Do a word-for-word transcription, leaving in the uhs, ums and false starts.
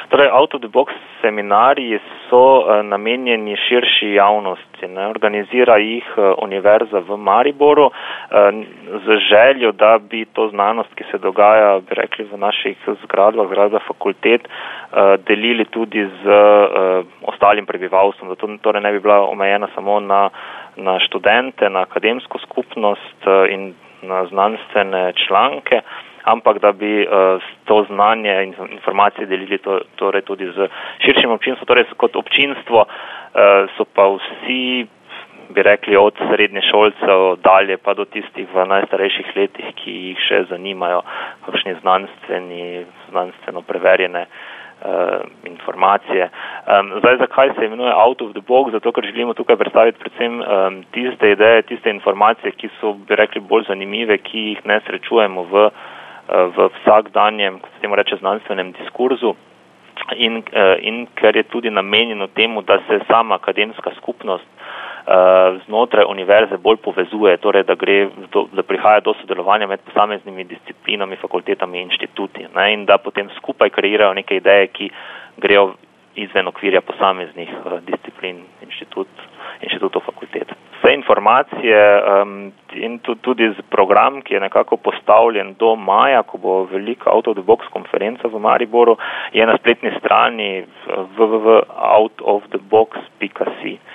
Torej, out of the box seminariji so uh, namenjeni širši javnosti. Ne? Organizira jih uh, Univerza v Mariboru uh, z željo, da bi to znanost, ki se dogaja, bi rekli, v naših zgradbah, zgradbah fakultet, uh, delili tudi z uh, ostalim prebivalstvom. Zato torej ne bi bila omejena samo na, na študente, na akademsko skupnost uh, in na znanstvene članke, ampak da bi uh, to znanje in informacije delili to, torej tudi z širšim občinstvom. Torej kot občinstvo uh, so pa vsi, bi rekli, od srednješolcev dalje pa do tistih v najstarejših letih, ki jih še zanimajo kakšni znanstveni, znanstveno preverjene uh, informacije. Um, zdaj, zakaj se imenuje out of the box? Zato, ker želimo tukaj predstaviti predvsem um, tiste ideje, tiste informacije, ki so, bi rekli, bolj zanimive, ki jih ne srečujemo v v vsakdanjem, kot se temu reče, znanstvenem diskurzu in, in ker je tudi namenjeno temu, da se sama akademska skupnost znotraj univerze bolj povezuje, torej da gre, da prihaja do sodelovanja med posameznimi disciplinami, fakultetami in inštituti, ne, in da potem skupaj kreirajo neke ideje, ki grejo izven okvirja posameznih disciplin, inštitut, inštitutov, fakultet. Vse informacije um, in tudi z program, ki je nekako postavljen do maja, ko bo velika out of the box konferenca v Mariboru, je na spletni strani w w w pika out of the box pika si.